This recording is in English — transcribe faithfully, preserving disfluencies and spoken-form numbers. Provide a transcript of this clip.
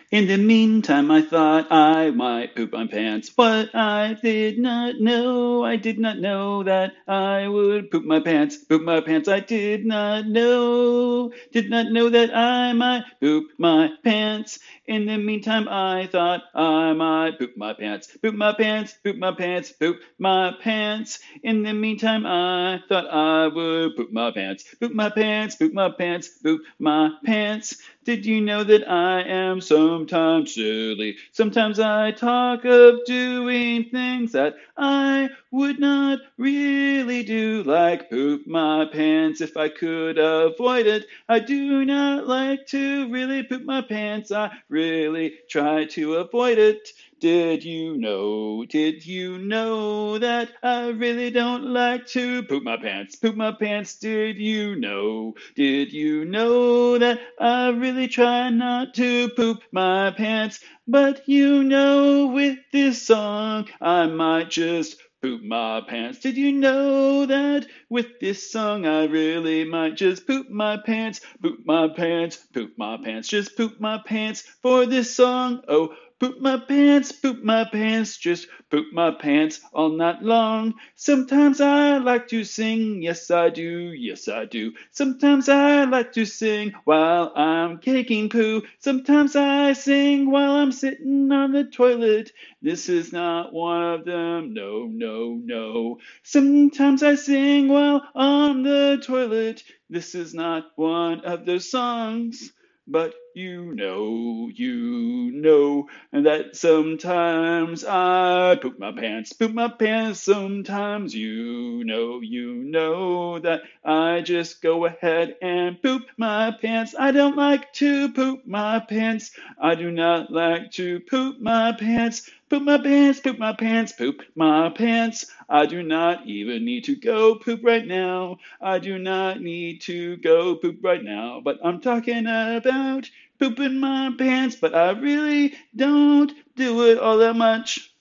In the meantime, I thought I might poop my pants. What I did not know, I did not know that I would poop my pants. Poop my pants, I did not know. Did not know that I might poop my pants. In the meantime, I thought I might poop my pants. Poop my pants, poop my pants, poop my pants. In the meantime, I thought I would poop my pants. Poop my pants, poop my pants, poop my pants. Did you know that I am sometimes silly? Sometimes I talk of doing things that I would not really do, like poop my pants if I could avoid it. I do not like to really poop my pants. I really try to avoid it. Did you know, did you know that I really don't like to poop my pants? Poop my pants, did you know? Did you know that I really try not to poop my pants? But you know, with this song, I might just poop my pants. Did you know that with this song, I really might just poop my pants? Poop my pants, poop my pants, just poop my pants for this song. Oh, poop my pants, poop my pants, just poop my pants all night long. Sometimes I like to sing, yes I do, yes I do. Sometimes I like to sing while I'm kicking poo. Sometimes I sing while I'm sitting on the toilet. This is not one of them, no, no, no. Sometimes I sing while on the toilet. This is not one of those songs. But you know, you know that sometimes I poop my pants, poop my pants. Sometimes you know, you know that I just go ahead and poop my pants. I don't like to poop my pants. I do not like to poop my pants. Poop my pants, poop my pants, poop my pants. I do not even need to go poop right now. I do not need to go poop right now. But I'm talking about pooping my pants, but I really don't do it all that much.